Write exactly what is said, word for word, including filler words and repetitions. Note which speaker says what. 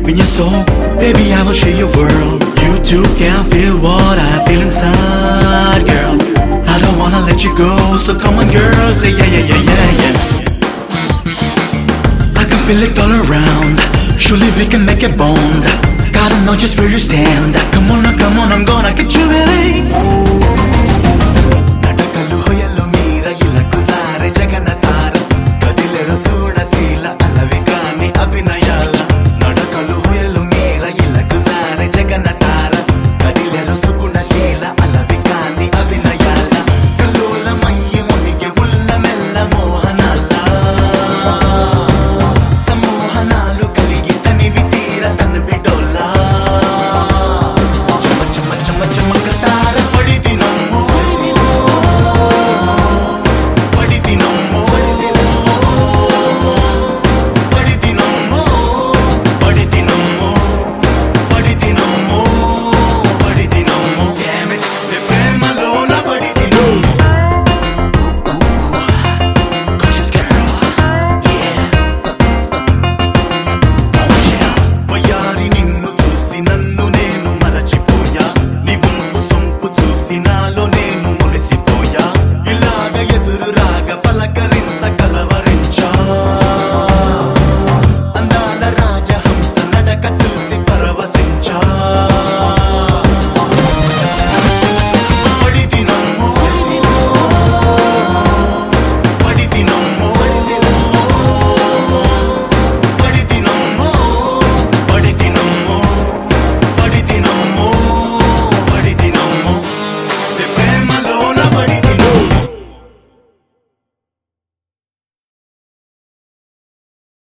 Speaker 1: in your soul. Baby, I will share your world. You too can feel what I feel inside, girl. I don't wanna let you go, so come on, girl, say yeah, yeah, yeah, yeah, yeah. I can feel it all around. Surely we can make it bond. Gotta know just where you stand. Come on, now, come on, I'm gonna get you, baby. Natakalu hoyalo meera ila kuzare jagana tara kadilero suna sila.